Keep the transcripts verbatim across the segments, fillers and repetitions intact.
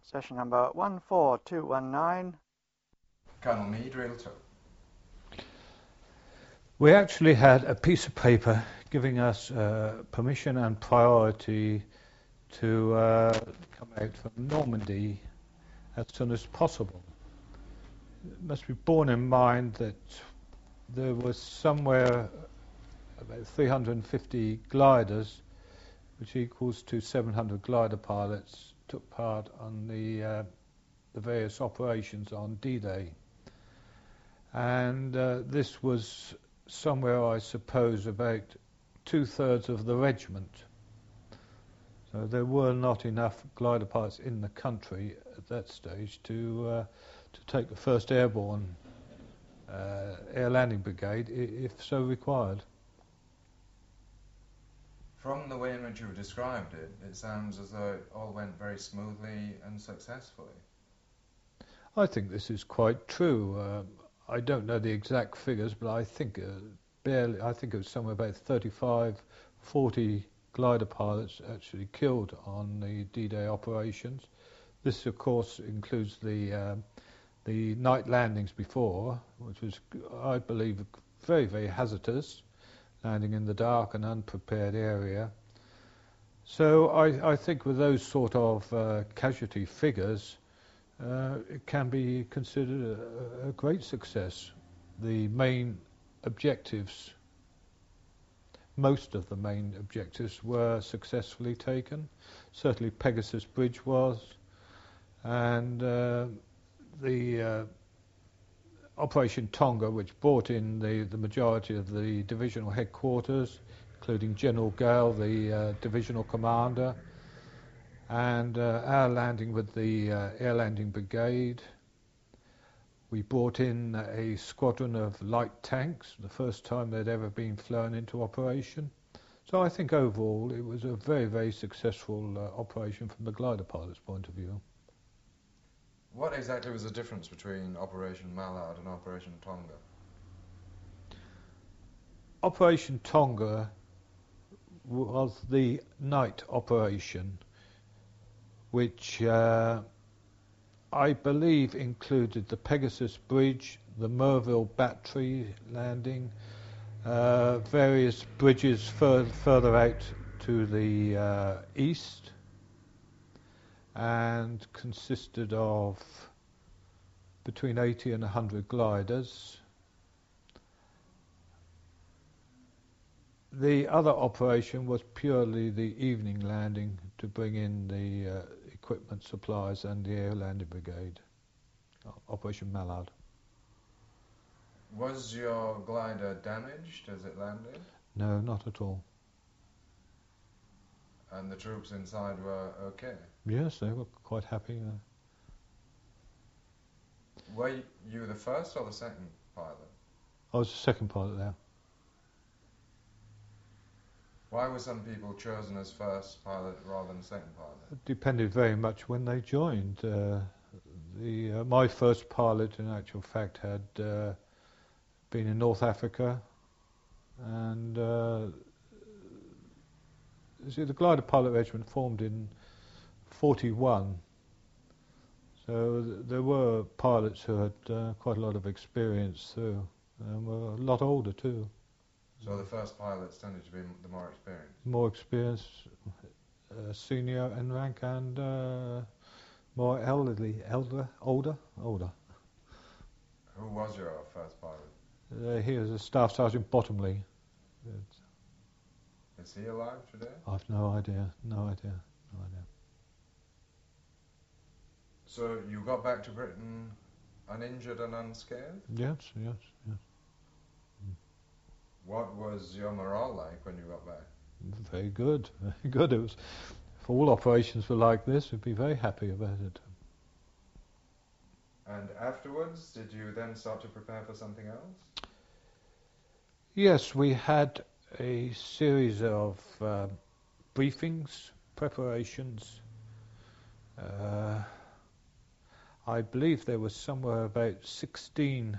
Session number one four two one nine. Colonel Meade, Real Talk. We actually had a piece of paper giving us uh, permission and priority to uh, come out from Normandy as soon as possible. It must be borne in mind that there was somewhere about three hundred fifty gliders, which equals to seven hundred glider pilots, took part on the, uh, the various operations on D-Day. And uh, this was somewhere, I suppose, about two-thirds of the regiment. So there were not enough glider pilots in the country at that stage to uh, to take the first Airborne uh, Air Landing Brigade, I- if so required. From the way in which you've described it, it sounds as though it all went very smoothly and successfully. I think this is quite true. Um, I don't know the exact figures, but I think uh, barely. I think it was somewhere about thirty-five, forty glider pilots actually killed on the D-Day operations. This, of course, includes the um, the night landings before, which was, I believe, very, very hazardous, landing in the dark and unprepared area. So I, I think with those sort of uh, casualty figures, uh, it can be considered a, a great success. The main objectives, most of the main objectives were successfully taken. Certainly Pegasus Bridge was, and uh, the uh, Operation Tonga, which brought in the, the majority of the divisional headquarters, including General Gale, the uh, divisional commander, and uh, our landing with the uh, Air Landing Brigade. We brought in a squadron of light tanks, the first time they'd ever been flown into operation. So I think overall it was a very, very successful uh, operation from the glider pilot's point of view. What exactly was the difference between Operation Mallard and Operation Tonga? Operation Tonga was the night operation, which uh, I believe included the Pegasus Bridge, the Merville Battery landing, uh, various bridges fur- further out to the uh, east, and consisted of between eighty and one hundred gliders. The other operation was purely the evening landing to bring in the uh, equipment supplies and the Air Landing Brigade, Operation Mallard. Was your glider damaged as it landed? No, not at all. And the troops inside were okay? Yes, they were quite happy. Uh, Were you the first or the second pilot? I was the second pilot there. Why were some people chosen as first pilot rather than second pilot? It depended very much when they joined. Uh, the uh, my first pilot, in actual fact, had uh, been in North Africa, and uh, see, the glider pilot regiment formed in forty-one. So th- there were pilots who had uh, quite a lot of experience through, and were a lot older too. So the first pilots tended to be m- the more experienced? More experienced, uh, senior in rank, and uh, more elderly, elder, older, older. Who was your first pilot? Uh, he was a Staff Sergeant Bottomley. But Is he alive today? I've no idea, no idea, no idea. So you got back to Britain uninjured and unscathed? Yes, yes, yes. What was your morale like when you got back? Very good, very good. It was, if all operations were like this, we'd be very happy about it. And afterwards, did you then start to prepare for something else? Yes, we had a series of uh, briefings, preparations. Uh, I believe there was somewhere about sixteen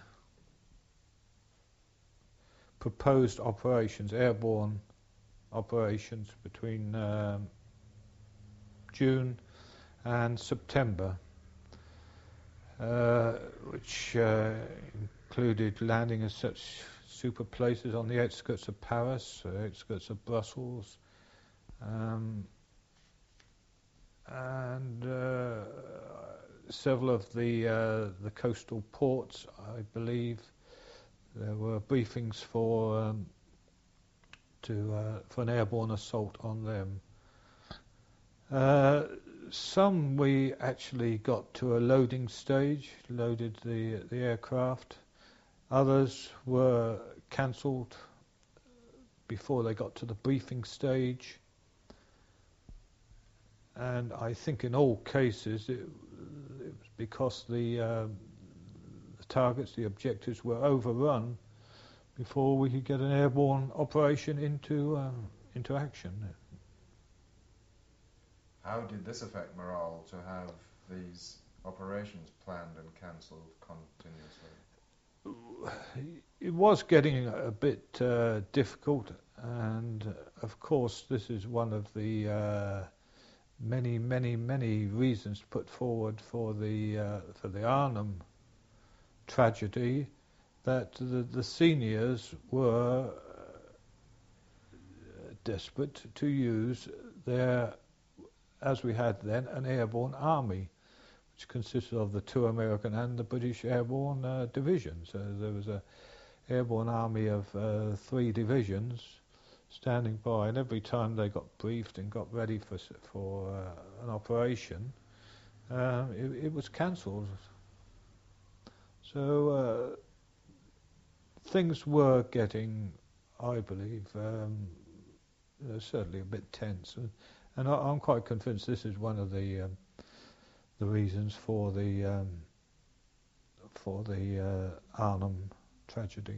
proposed operations, airborne operations, between um, June and September, uh, which uh, included landing at such super places on the outskirts of Paris, uh, outskirts of Brussels, um, and uh, several of the uh, the coastal ports, I believe. There were briefings for um, to uh, for an airborne assault on them. Uh, some we actually got to a loading stage, loaded the the aircraft. Others were cancelled before they got to the briefing stage. And I think in all cases it, it was because the, um, the targets, the objectives were overrun before we could get an airborne operation into um, into action. How did this affect morale to have these operations planned and cancelled continuously? It was getting a bit uh, difficult, and uh, of course this is one of the uh, many, many, many reasons put forward for the uh, for the Arnhem tragedy, that the, the seniors were uh, desperate to use their, as we had then, an airborne army, which consisted of the two American and the British airborne uh, divisions. So there was a airborne army of uh, three divisions standing by, and every time they got briefed and got ready for for uh, an operation, uh, it, it was cancelled. So uh, things were getting, I believe, um, you know, certainly a bit tense, and, and I, I'm quite convinced this is one of the um, the reasons for the um, for the uh, Arnhem tragedy.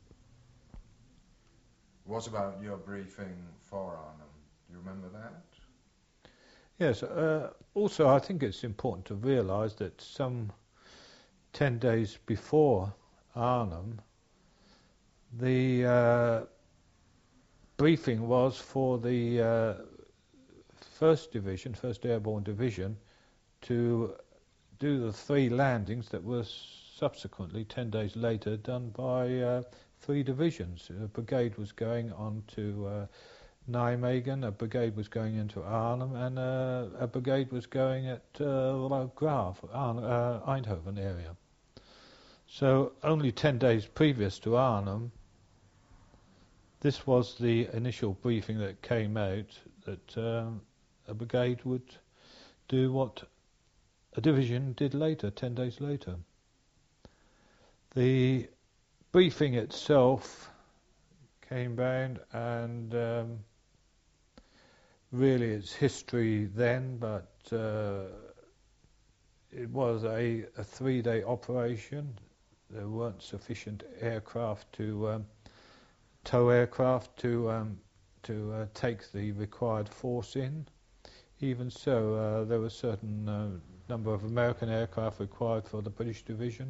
What about your briefing for Arnhem? Do you remember that? Yes. Uh, also, I think it's important to realise that some ten days before Arnhem, the uh, briefing was for the uh, first Division, first Airborne Division, to do the three landings that were subsequently, ten days later, done by uh, three divisions. A brigade was going on to uh, Nijmegen, a brigade was going into Arnhem, and uh, a brigade was going at uh, Graaf, Arn- uh, Eindhoven area. So only ten days previous to Arnhem, this was the initial briefing that came out, that um, a brigade would do what a division did later, ten days later. The briefing itself came round, and um, really it's history then, but uh, it was a, a three-day operation. There weren't sufficient aircraft to um, tow aircraft to um, to uh, take the required force in. Even so, uh, there was a certain uh, number of American aircraft required for the British division,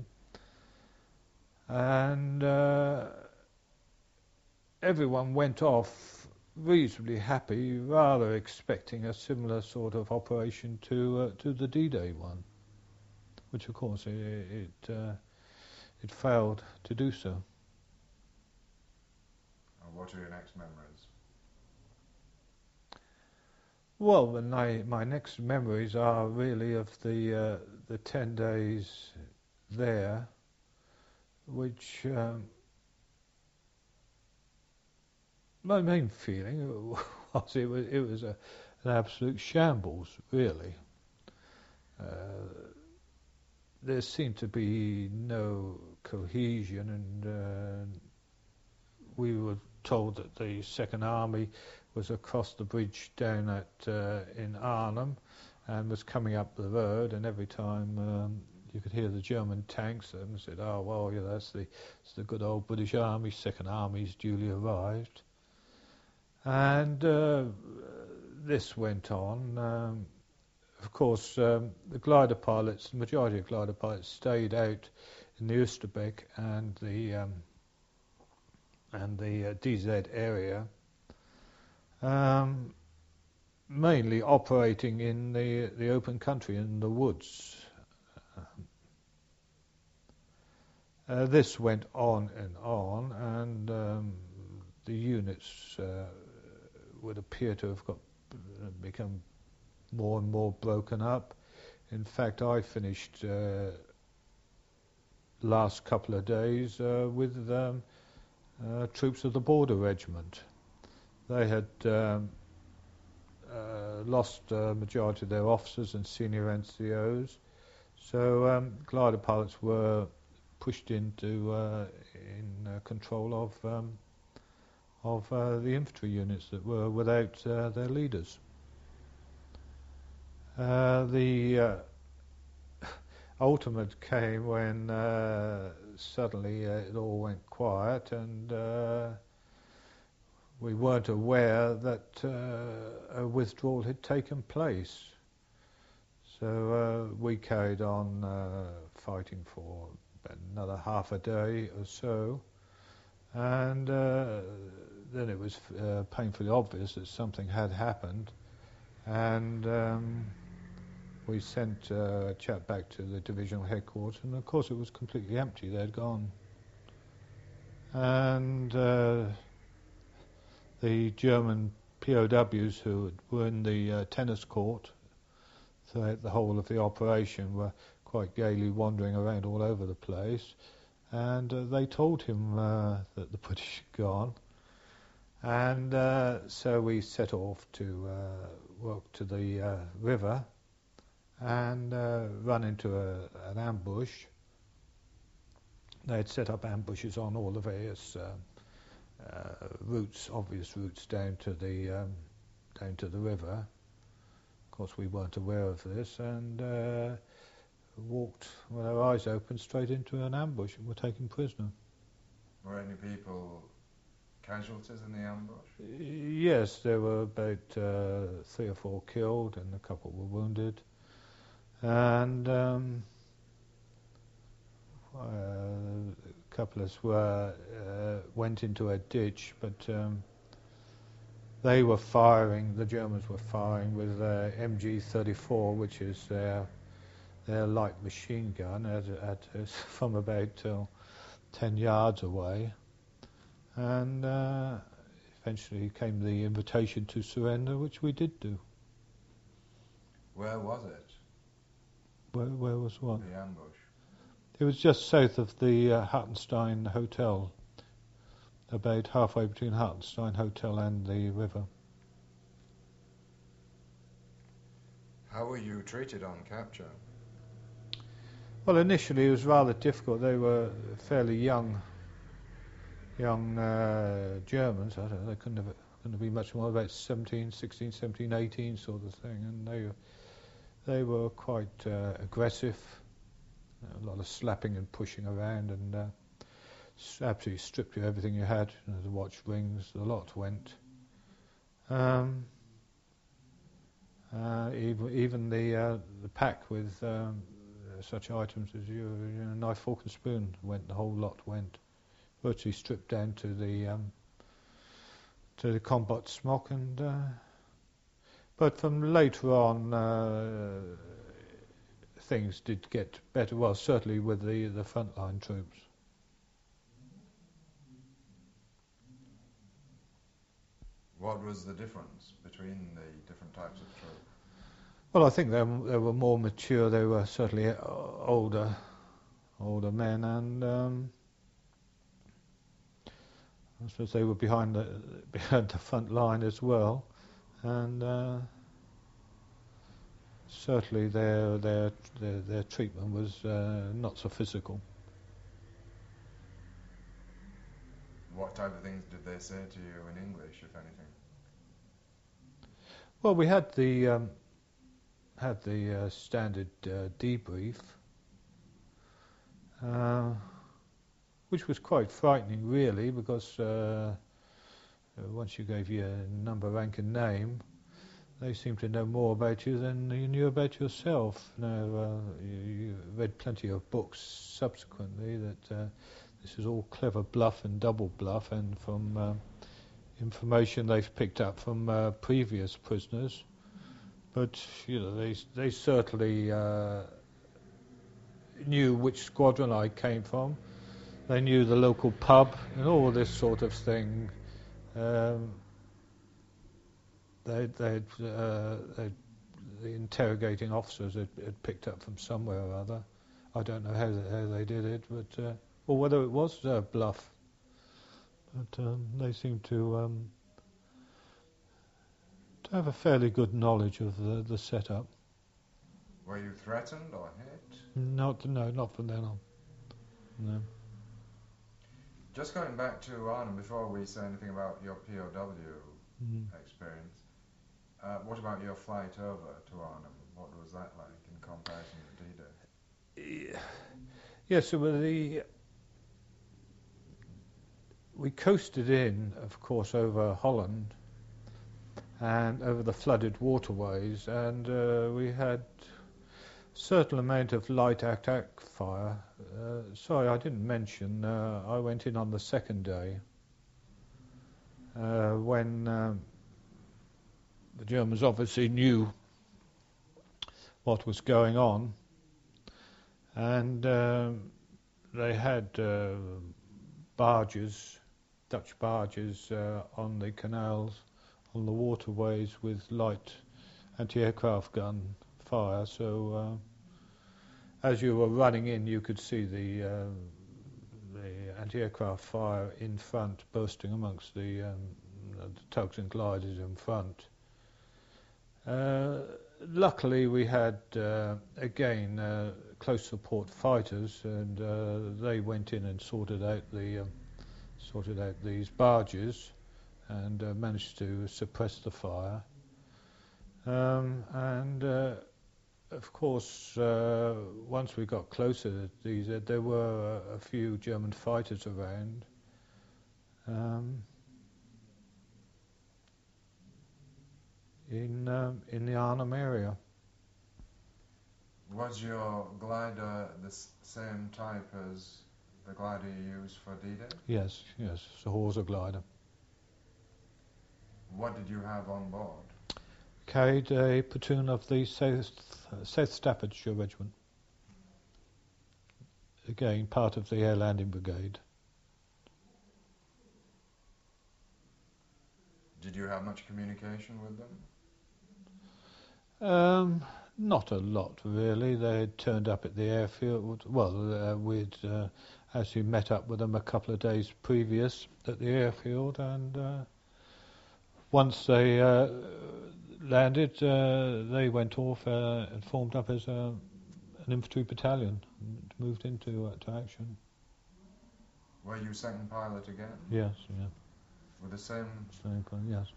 and uh, everyone went off reasonably happy, rather expecting a similar sort of operation to uh, to the D-Day one, which of course it it, uh, it failed to do so. And what are your next memories? Well, the ni- my next memories are really of the uh, the ten days there, which um, my main feeling was it was it was a, an absolute shambles, really. Uh, there seemed to be no cohesion, and uh, we were told that the Second Army was across the bridge down at uh, in Arnhem and was coming up the road, and every time um, you could hear the German tanks and said, oh well, yeah, that's the, that's the good old British Army, Second Army's duly arrived. And uh, this went on. Um, of course, um, the glider pilots, the majority of glider pilots stayed out in the Oosterbeek and the um, and the uh, D Z area. Um, mainly operating in the the open country, in the woods. Uh, this went on and on, and um, the units uh, would appear to have got uh, become more and more broken up. In fact, I finished uh, last couple of days uh, with um, uh, troops of the Border Regiment. They had um, uh, lost a majority of their officers and senior N C Os, so um, glider pilots were pushed into uh, in uh, control of um, of uh, the infantry units that were without uh, their leaders. Uh, the uh, ultimate came when uh, suddenly uh, it all went quiet, and uh, we weren't aware that uh, a withdrawal had taken place. So uh, we carried on uh, fighting for another half a day or so, and uh, then it was uh, painfully obvious that something had happened, and um, we sent uh, a chap back to the divisional headquarters, and of course it was completely empty. They'd gone. And uh, the German P O Ws who were in the uh, tennis court throughout the whole of the operation were quite gaily wandering around all over the place, and uh, they told him uh, that the British had gone, and uh, so we set off to uh, walk to the uh, river and uh, run into a, an ambush. They had set up ambushes on all the various uh, uh, routes, obvious routes down to the um, down to the river. Of course, we weren't aware of this, and uh, walked with our eyes open straight into an ambush and were taken prisoner. Were any people casualties in the ambush? Yes, there were about uh, three or four killed, and a couple were wounded. And um, uh, a couple of us were, uh, went into a ditch, but um, they were firing, the Germans were firing with uh, M G thirty-four, which is their their light machine gun, at, at, from about uh, ten yards away. And uh, eventually came the invitation to surrender, which we did do. Where was it? Where, where was what? The ambush. It was just south of the uh, Hartenstein Hotel, about halfway between Hartenstein Hotel and the river. How were you treated on capture? Well, initially it was rather difficult. They were fairly young, young uh, Germans. I don't know, they couldn't have, couldn't have been much more, about seventeen, sixteen, seventeen, eighteen sort of thing, and they they were quite uh, aggressive. A lot of slapping and pushing around, and uh, absolutely stripped you everything you had. You know, the watch, rings, the lot went. Um, uh, even, even the uh, the pack with um, such items as your, you know, knife, fork and spoon went. The whole lot went. Virtually stripped down to the um, to the combat smock, and uh, but from later on uh, things did get better. Well, certainly with the the frontline troops. What was the difference between the different types of troops? Well, I think they they were more mature. They were certainly older, older men, and um, I suppose they were behind the behind the front line as well, and uh, certainly their their their, their treatment was uh, not so physical. What type of things did they say to you in English, if anything? Well, we had the um, had the uh, standard uh, debrief, uh, which was quite frightening, really, because uh, once you gave your number, rank, and name, they seemed to know more about you than you knew about yourself. Now, uh, you, you read plenty of books subsequently that uh, this is all clever bluff and double bluff, and from uh, information they've picked up from uh, previous prisoners, but you know they they certainly uh, knew which squadron I came from. They knew the local pub and all this sort of thing. Um, they they'd, uh, they'd the interrogating officers had, had picked up from somewhere or other. I don't know how they, how they did it, but uh, or whether it was uh, bluff. But um, they seemed to um, to have a fairly good knowledge of the, the setup. Were you threatened or hit? Not no, not from then on. No. Just going back to Arnhem, before we say anything about your P O W Mm. experience, uh, what about your flight over to Arnhem? What was that like in comparison to D-Day? Yes, so the we coasted in, of course, over Holland and over the flooded waterways, and uh, we had a certain amount of light attack fire. Uh, sorry, I didn't mention, uh, I went in on the second day uh, when um, the Germans obviously knew what was going on, and um, they had uh, barges, Dutch barges uh, on the canals, on the waterways with light anti-aircraft gun fire. So uh, as you were running in, you could see the uh, the anti-aircraft fire in front, bursting amongst the, um, the tugs and gliders in front. Uh, luckily, we had uh, again uh, close support fighters, and uh, they went in and sorted out the um, sorted out these barges, and uh, managed to suppress the fire. Um, and uh, of course, uh, once we got closer to these, uh, there were a few German fighters around. Um, in um, in the Arnhem area. Was your glider the s- same type as the glider you used for D-Day? Yes, yes, it's a Horsa glider. What did you have on board? Carried a platoon of the South, uh, South Staffordshire Regiment. Again, part of the Air Landing Brigade. Did you have much communication with them? Um, not a lot, really. They had turned up at the airfield. Well, uh, we'd uh, actually met up with them a couple of days previous at the airfield, and uh, once they uh, landed, uh, they went off uh, and formed up as a, an infantry battalion, and moved into uh, to action. Were you second pilot again? Yes, yeah, With the same... same kind, yes.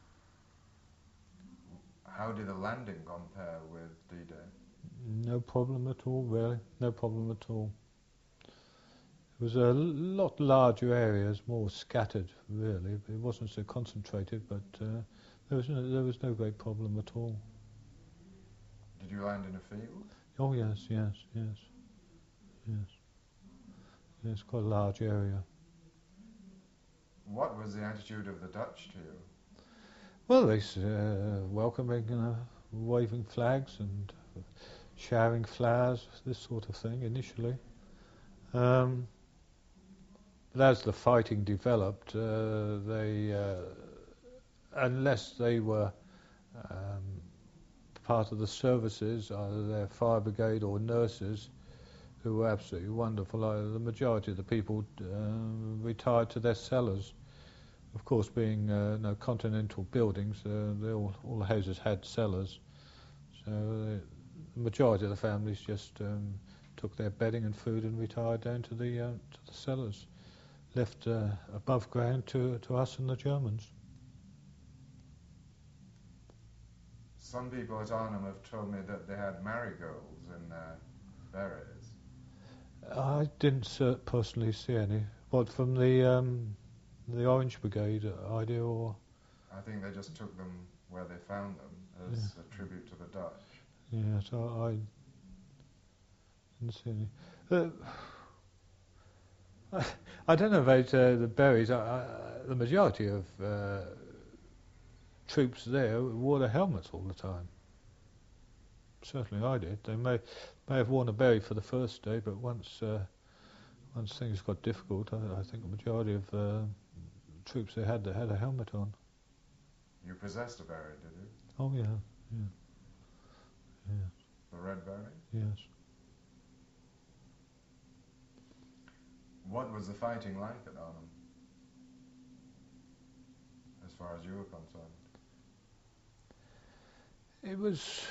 How did the landing compare with D-Day? No problem at all, really. No problem at all. It was a lot larger areas, more scattered, really. It wasn't so concentrated, but uh, there was no, there was no great problem at all. Did you land in a field? Oh yes, yes, yes, yes. Yes, quite a large area. What was the attitude of the Dutch to you? Well, they uh, welcoming, you know, waving flags and showering flowers, this sort of thing initially. Um, but as the fighting developed, uh, they, uh, unless they were um, part of the services, either their fire brigade or nurses, who were absolutely wonderful, uh, the majority of the people uh, retired to their cellars. Of course, being uh, no continental buildings, uh, they all, all the houses had cellars, so the, the majority of the families just um, took their bedding and food and retired down to the uh, to the cellars, left uh, above ground to to us and the Germans. Some people at Arnhem have told me that they had marigolds in their berets. I didn't uh, personally see any. What, from the um, the Orange Brigade idea, or? I think they just took them where they found them as Yeah. a tribute to the Dutch. Yes, I, I didn't see any. Uh, I, I don't know about uh, the berries. I, I, the majority of uh, troops there wore their helmets all the time. certainly I did. They may may have worn a berry for the first day, but once uh, once things got difficult, I, I think the majority of uh, troops they had they had a helmet on. You possessed a berry, did you? Oh yeah, yeah, yeah, The red berry? yes. What was the fighting like at Arnhem, as far as you were concerned? It was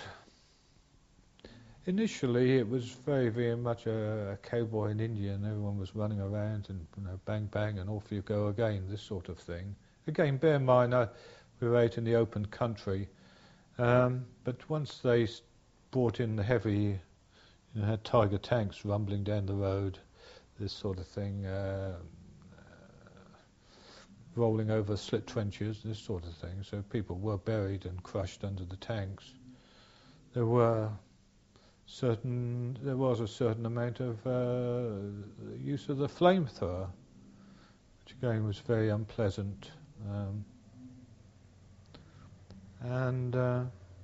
initially it was very very much a, a cowboy and Indian. Everyone was running around and you know, bang bang and off you go again. This sort of thing. Again, bear in mind uh, we were out in the open country, um, but once they s- brought in the heavy, you know, had Tiger tanks rumbling down the road, this sort of thing, uh, rolling over slit trenches, this sort of thing. So people were buried and crushed under the tanks. There were certain, there was a certain amount of uh, use of the flamethrower, which again was very unpleasant. Um, and uh,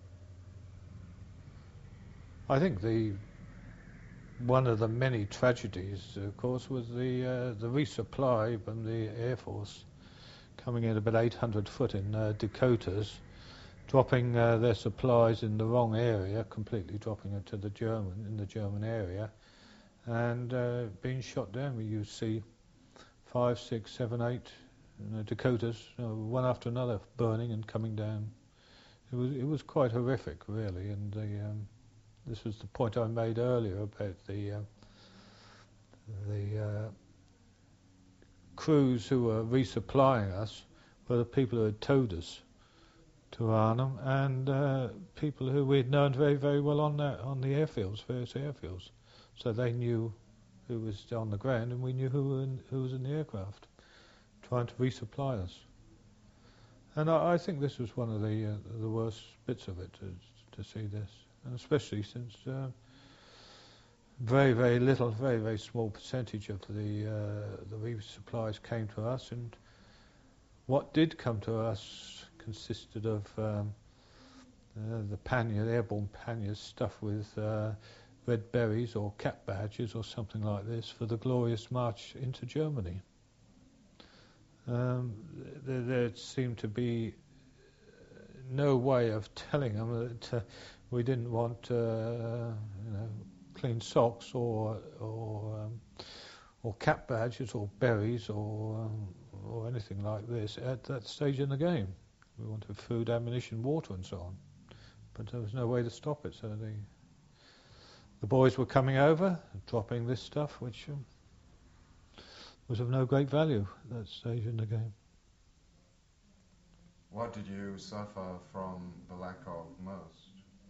I think the one of the many tragedies, of course, was the uh, the resupply from the Air Force coming in about eight hundred foot in uh, Dakotas, dropping uh, their supplies in the wrong area, completely dropping it to the German in the German area, and uh, being shot down. We used see five, six, seven, eight you know, Dakotas, you know, one after another, burning and coming down. It was it was quite horrific, really, and the, um, this was the point I made earlier about the uh, the uh, crews who were resupplying us were the people who had towed us to Arnhem, and uh, people who we'd known very, very well on the, on the airfields, various airfields. So they knew who was on the ground, and we knew who, were in, who was in the aircraft, trying to resupply us. And I, I think this was one of the uh, the worst bits of it, to, to see this, and especially since uh, very, very little, very, very small percentage of the uh, the resupplies came to us, and what did come to us consisted of um, uh, the pannier, the airborne panniers stuffed with uh, red berries or cap badges or something like this for the glorious march into Germany. Um, there, there seemed to be no way of telling them that uh, we didn't want, uh, you know, clean socks or or um, or cap badges or berries or um, or anything like this at that stage in the game. We wanted food, ammunition, water, and so on, but there was no way to stop it. So the the boys were coming over, dropping this stuff, which um, was of no great value at that stage in the game. What did you suffer from the lack of most?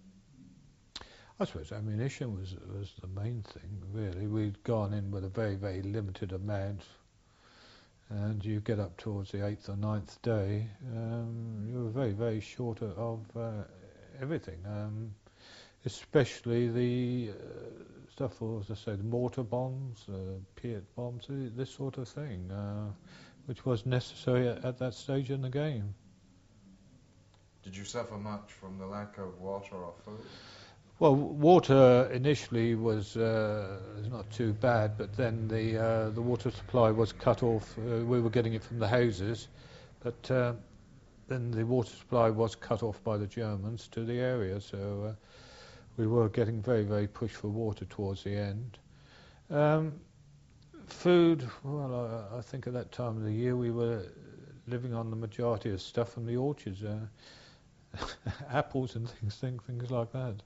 I suppose ammunition was was the main thing, really. We'd gone in with a very, very limited amount, and you get up towards the eighth or ninth day, um, you were very, very short of uh, everything, um, especially the uh, stuff, as I say, the mortar bombs, uh, Piet bombs, uh, this sort of thing, uh, which was necessary at, at that stage in the game. Did you suffer much from the lack of water or food? Well, water initially was uh, not too bad, but then the uh, the water supply was cut off. Uh, we were getting it from the houses, but uh, then the water supply was cut off by the Germans to the area, so uh, we were getting very, very pushed for water towards the end. Um, food, well, I, I think at that time of the year we were living on the majority of stuff from the orchards, uh, apples and things, things, things like that.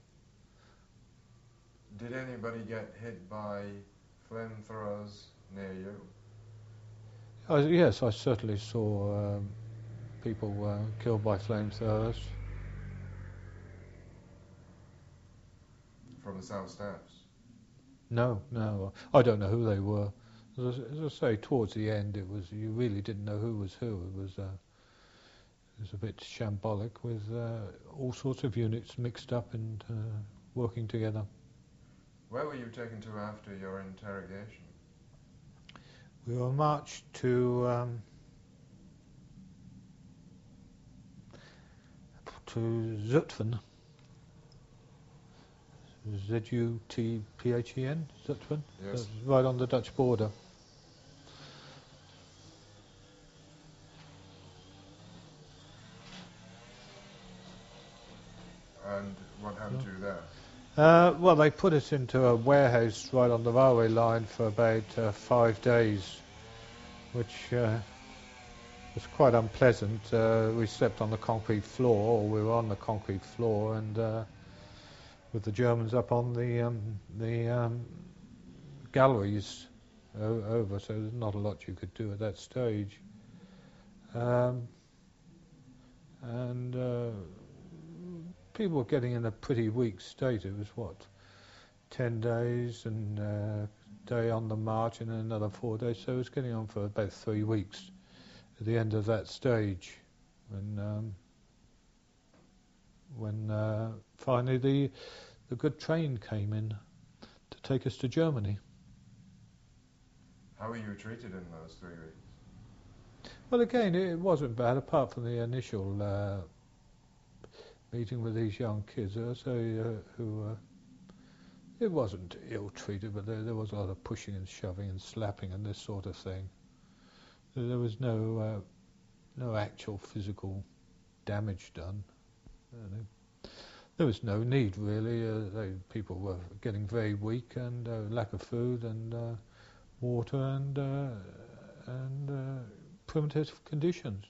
Did anybody get hit by flamethrowers near you? I, yes, I certainly saw um, people uh, killed by flamethrowers. From the South Steps? No, no, I don't know who they were. As I, as I say, towards the end, it was you really didn't know who was who. It was uh, it was a bit shambolic with uh, all sorts of units mixed up and uh, working together. Where were you taken to after your interrogation? We were marched to um, to Zutphen, Z U T P H E N, is that one? Yes. That's right on the Dutch border. And what happened to you there? Uh, well, they put us into a warehouse right on the railway line for about uh, five days, which uh, was quite unpleasant. Uh, we slept on the concrete floor, or we were on the concrete floor, and uh, with the Germans up on the um, the um, galleries o- over, so there's not a lot you could do at that stage. Um, and uh, people were getting in a pretty weak state. It was what, ten days and a day on the march and then another four days. So it was getting on for about three weeks at the end of that stage, when um, when uh, finally the the good train came in to take us to Germany. How were you treated in those three weeks? Well, again, it wasn't bad, apart from the initial uh, meeting with these young kids. I say, uh, who uh, it wasn't ill-treated, but there, there was a lot of pushing and shoving and slapping and this sort of thing. There was no uh, no actual physical damage done. You know. There was no need, really. Uh, they, people were getting very weak, and uh, lack of food and uh, water and uh, and uh, primitive conditions.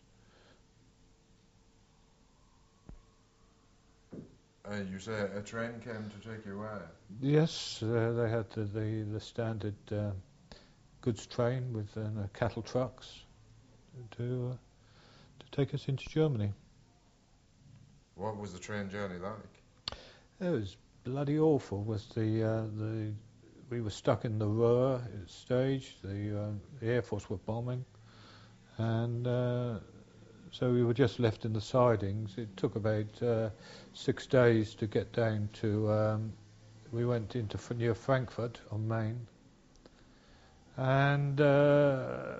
Uh, you say a train came to take you where? Yes, uh, they had the the, the standard uh, goods train with uh, cattle trucks to uh, to take us into Germany. What was the train journey like? It was bloody awful. Was the uh, the we were stuck in the Ruhr stage. The, uh, the Air Force were bombing, and uh, so we were just left in the sidings. It took about uh, six days to get down to. Um, we went into f- near Frankfurt on Main, and uh,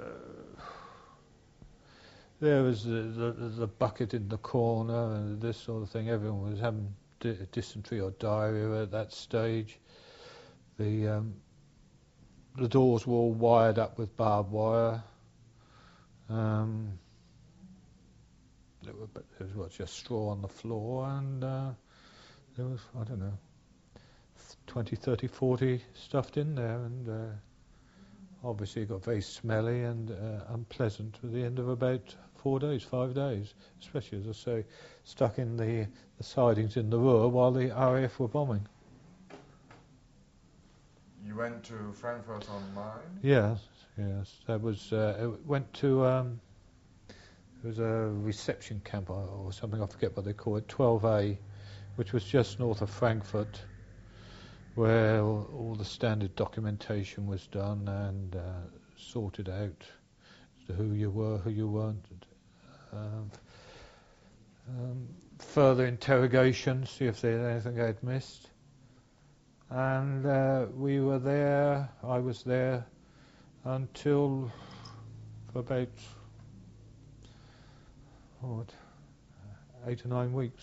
there was the, the the bucket in the corner and this sort of thing. Everyone was having d- dysentery or diarrhea at that stage. The um, the doors were all wired up with barbed wire. Um, there, were, there was what, just straw on the floor, and uh, there was, I don't know, twenty, thirty, forty stuffed in there, and uh, obviously it got very smelly and uh, unpleasant at the end of about four days, five days, especially, as I say, stuck in the, the sidings in the Ruhr while the R A F were bombing. You went to Frankfurt on Main? Yes, yes. That was. Uh, it went to. Um, it was a reception camp or, or something. I forget what they call it. twelve A, which was just north of Frankfurt, where all, all the standard documentation was done and uh, sorted out as to who you were, who you weren't. Um, um, further interrogation, see if there was anything I'd missed. And uh, we were there, I was there until for about what, eight or nine weeks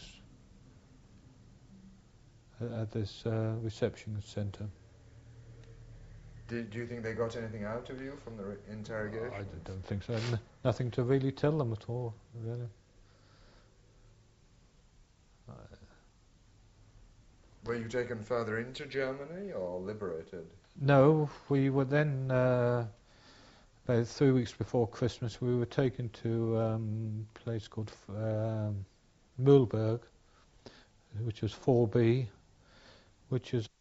at, at this uh, reception centre. Did do you think they got anything out of you from the re- interrogation? I d- don't think so. N- nothing to really tell them at all, really. Were you taken further into Germany or liberated? No, we were then, uh, about three weeks before Christmas, we were taken to um, a place called um, Mühlberg, which was four B, which is